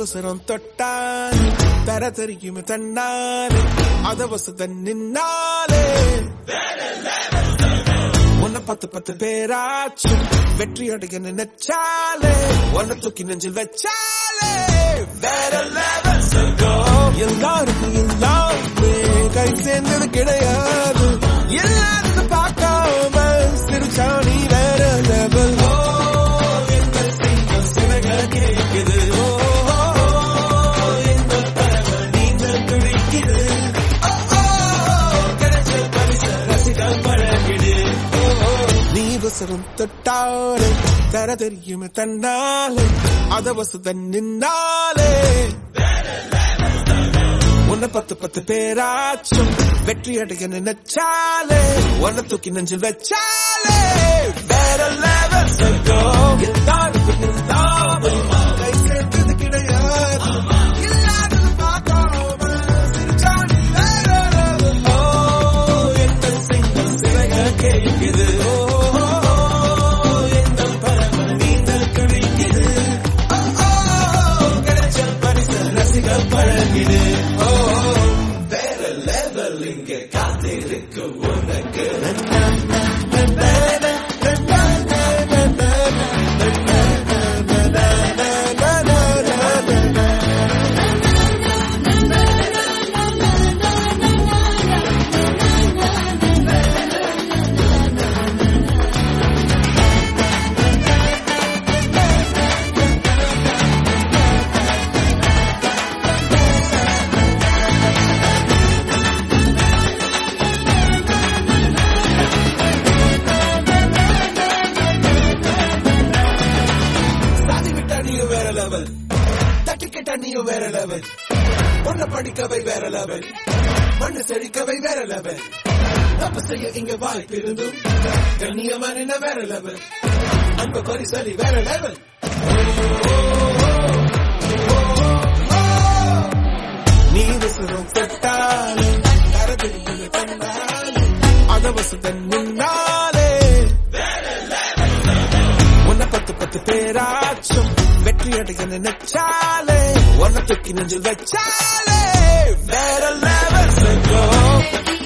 உசரம் தொட்டான் தர தெரியுமே தன்னாலே அத வசத நின்னாலே உன்னை 10 பேராச்சும் வெற்றி அடைய நினைச்சாலே உன்னை தூக்கி நெஞ்சில் வச்சாலே வேற லெவல் சொர்க்கம். எல்லாருக்கும் எல்லாமே கை சேர்ந்தது கிடையாது, எல்லாரும் பார்க்காம சிரிச்சாணி வேற லெவல். அவசரம் தொட்டாலே தர தெரியுமே தன்னாலே அத வசத நின்னாலே உன்னை 10 பேராச்சும் வெற்றி அடைய நினைச்சாலே உன்னை தூக்கி நெஞ்சில் வச்சாலே வேற லெவல் சொர்க்கம். எல்லாருக்கும் எல்லாமே கை சேர்ந்தது கிடையாது, எல்லாரும் பார்க்காம சிரிச்சாணி வேற லெவல். எங்கள் சிங்கம் சிறைய கேட்குது, வேற லெவல் இங்க காத்திருக்கு உனக்கு. வேற லெவல் தட்டிக்கிட்ட நீயும் வேற லெவல், பொண்ண படிக்கவை வேற லெவல், மண்ணு செழிக்கவை வேற லெவல், தப்பு செய்ய இங்க வாய்ப்பு இருந்தும் கண்ணியமா நின்ன வேற லெவல், அன்பு பரிசலி வேற லெவல். நீ விசுரம் தொட்டாலே தரதில் தன்னாலே அத வசதன் நின்னாலே உன்னை 10 பேராச்சும் வெற்றி அடைய நினைச்சாலே உன்னை தூக்கி நெஞ்சில் வச்சாலே வேற லெவல் சொர்க்கம்.